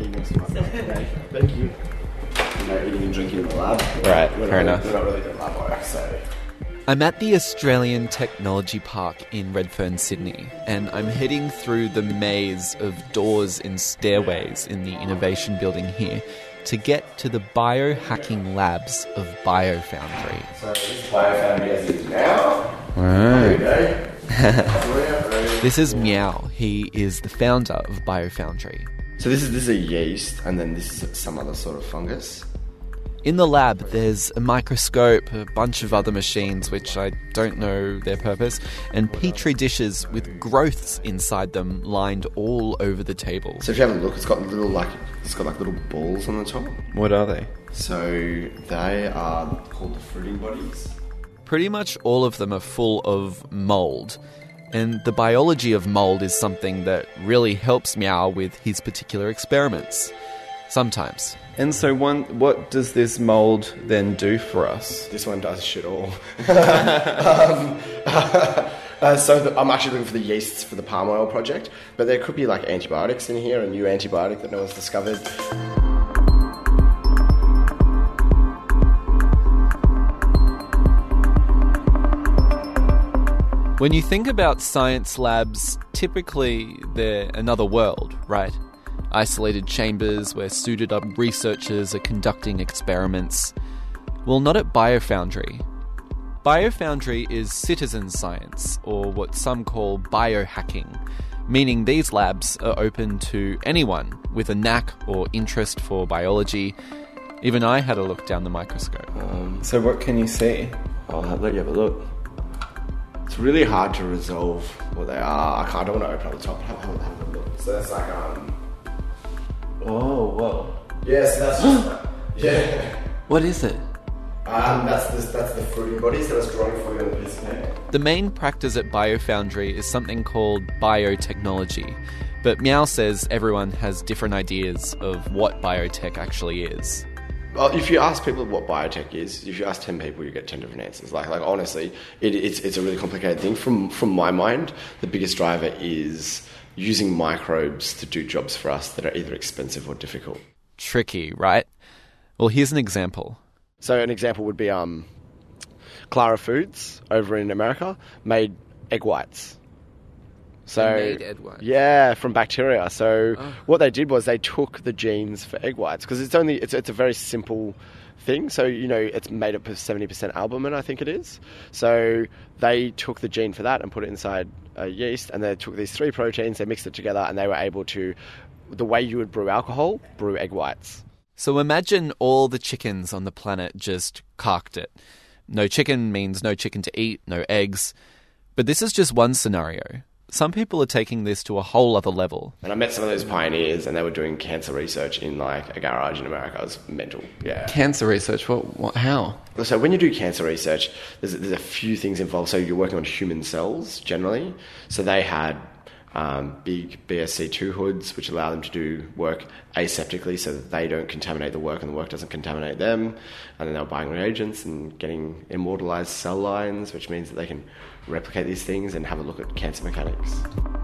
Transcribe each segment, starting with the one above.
Thank you. Eating and drinking in the lab. Right, fair enough. We're not really doing lab work, so... I'm at the Australian Technology Park in Redfern, Sydney, and I'm heading through the maze of doors and stairways in the innovation building here to get to the biohacking labs of BioFoundry. So this is BioFoundry as it is now. Right. There we go. This is Meow. He is the founder of BioFoundry. So this is a yeast, and then this is some other sort of fungus. In the lab, there's a microscope, a bunch of other machines which I don't know their purpose, and petri dishes with growths inside them lined all over the table. So if you have a look, it's got little balls on the top. What are they? So they are called the fruiting bodies. Pretty much all of them are full of mold, and the biology of mold is something that really helps Meow with his particular experiments. Sometimes. And so what does this mold then do for us? This one does shit all. I'm actually looking for the yeasts for the palm oil project, but there could be like antibiotics in here, a new antibiotic that no one's discovered. When you think about science labs, typically they're another world, right? Isolated chambers where suited-up researchers are conducting experiments. Well, not at BioFoundry. BioFoundry is citizen science, or what some call biohacking, meaning these labs are open to anyone with a knack or interest for biology. Even I had a look down the microscope. So what can you see? I'll let you have a look. It's really hard to resolve what they are. I don't want to open up the top. Have a look. So that's like Oh, whoa. Yes, that's just yeah. What is it? That's the fruiting bodies that I was drawing for you on the piece of paper. The main practice at BioFoundry is something called biotechnology, but Meow says everyone has different ideas of what biotech actually is. Well, if you ask people what biotech is, if you ask 10 people, you get 10 different answers. Like honestly, it's a really complicated thing. From my mind, the biggest driver is using microbes to do jobs for us that are either expensive or difficult. Tricky, right? Well, here's an example. So an example would be Clara Foods over in America made egg whites. So They made egg whites? Yeah, from bacteria. So what they did was they took the genes for egg whites because it's a very simple thing. So, it's made up of 70% albumin, I think it is. So they took the gene for that and put it inside a yeast, and they took these 3 proteins, they mixed it together, and they were able to, the way you would brew alcohol, brew egg whites. So imagine all the chickens on the planet just carked it. No chicken means no chicken to eat, no eggs. But this is just one scenario. Some people are taking this to a whole other level. And I met some of those pioneers, and they were doing cancer research in like a garage in America. It was mental. Yeah. Cancer research? What? How? So when you do cancer research, there's a few things involved. So you're working on human cells generally. So they had big BSC2 hoods, which allow them to do work aseptically so that they don't contaminate the work and the work doesn't contaminate them. And then they were buying reagents and getting immortalized cell lines, which means that they can replicate these things and have a look at cancer mechanics.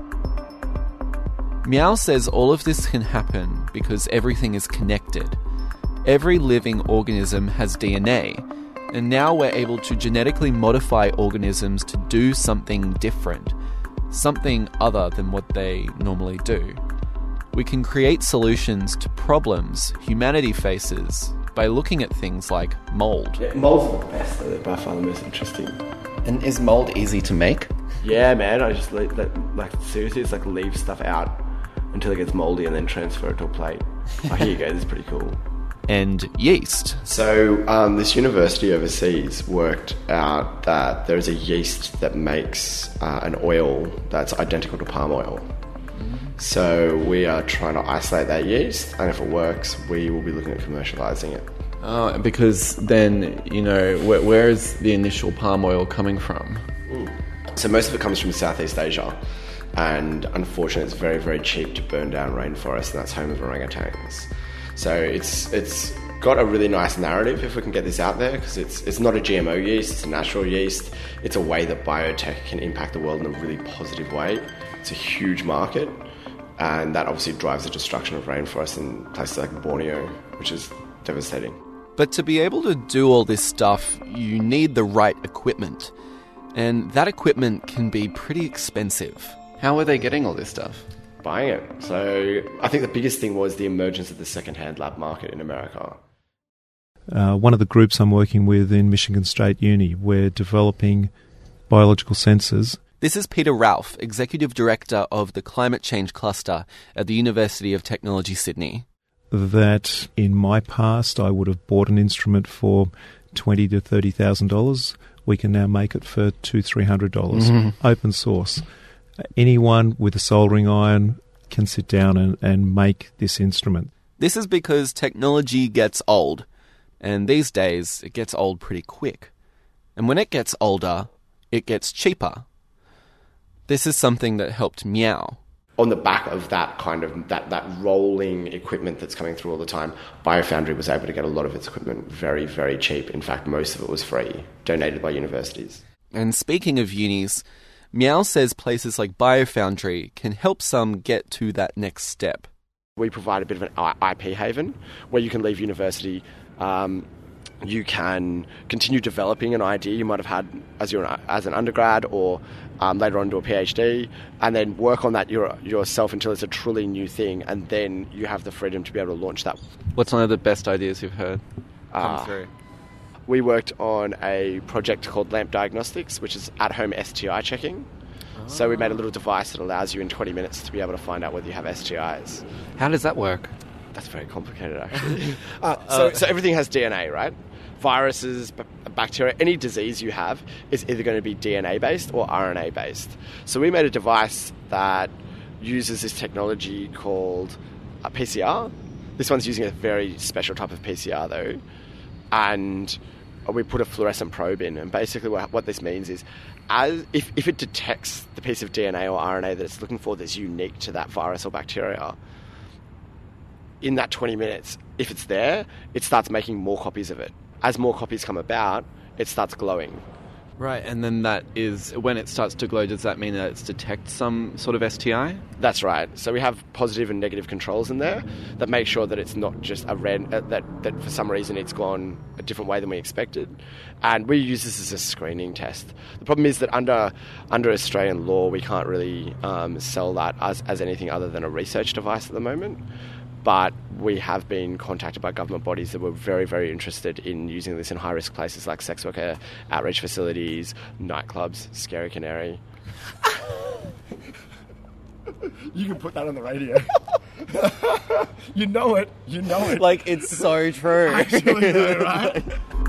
Meow says all of this can happen because everything is connected. Every living organism has DNA, and now we're able to genetically modify organisms to do something different, something other than what they normally do. We can create solutions to problems humanity faces by looking at things like mold. Yeah, molds are the best. They're by far the most interesting. And is mold easy to make? Yeah, man. I just seriously, it's like leave stuff out until it gets moldy and then transfer it to a plate. Oh, here you go. This is pretty cool. And yeast. So this university overseas worked out that there is a yeast that makes an oil that's identical to palm oil. So we are trying to isolate that yeast, and if it works, we will be looking at commercializing it. Oh, because then, where is the initial palm oil coming from? So most of it comes from Southeast Asia, and unfortunately it's very, very cheap to burn down rainforests, and that's home of orangutans. So it's got a really nice narrative if we can get this out there, because it's not a GMO yeast, it's a natural yeast. It's a way that biotech can impact the world in a really positive way. It's a huge market. And that obviously drives the destruction of rainforests in places like Borneo, which is devastating. But to be able to do all this stuff, you need the right equipment. And that equipment can be pretty expensive. How are they getting all this stuff? Buying it. So I think the biggest thing was the emergence of the second-hand lab market in America. One of the groups I'm working with in Michigan State Uni, we're developing biological sensors. This is Peter Ralph, Executive Director of the Climate Change Cluster at the University of Technology, Sydney. That in my past I would have bought an instrument for $20,000 to $30,000. We can now make it for $200-300. Open source. Anyone with a soldering iron can sit down and make this instrument. This is because technology gets old, and these days it gets old pretty quick. And when it gets older, it gets cheaper. This is something that helped Meow. On the back of that kind of that rolling equipment that's coming through all the time, BioFoundry was able to get a lot of its equipment very, very cheap. In fact, most of it was free, donated by universities. And speaking of unis, Meow says places like BioFoundry can help some get to that next step. We provide a bit of an IP haven where you can leave university. You can continue developing an idea you might have had as an undergrad or later on do a PhD, and then work on that yourself until it's a truly new thing, and then you have the freedom to be able to launch that. What's one of the best ideas you've heard come through? We worked on a project called LAMP Diagnostics, which is at-home STI checking. So we made a little device that allows you in 20 minutes to be able to find out whether you have STIs. How does that work? That's very complicated, actually. So everything has DNA, right? Viruses, bacteria, any disease you have is either going to be DNA-based or RNA-based. So we made a device that uses this technology called PCR. This one's using a very special type of PCR, though. And we put a fluorescent probe in. And basically what this means is if it detects the piece of DNA or RNA that it's looking for that's unique to that virus or bacteria, in that 20 minutes, if it's there, it starts making more copies of it. As more copies come about, it starts glowing. Right, and then that is, when it starts to glow, does that mean that it's detect some sort of STI? That's right. So we have positive and negative controls in there that make sure that it's not just a that for some reason it's gone a different way than we expected. And we use this as a screening test. The problem is that under Australian law, we can't really sell that as anything other than a research device at the moment. But we have been contacted by government bodies that were very, very interested in using this in high-risk places like sex worker outreach facilities, nightclubs, Scary Canary. You can put that on the radio. You know it. Like, it's so true. Actually, though, right?